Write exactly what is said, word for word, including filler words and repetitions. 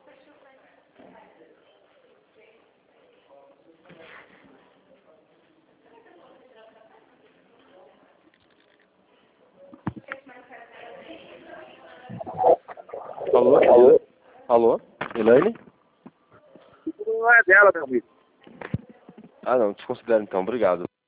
Alô? Alô? Alô? Elaine? Não é dela, meu amigo. Ah, não. Desconsidero então. Obrigado.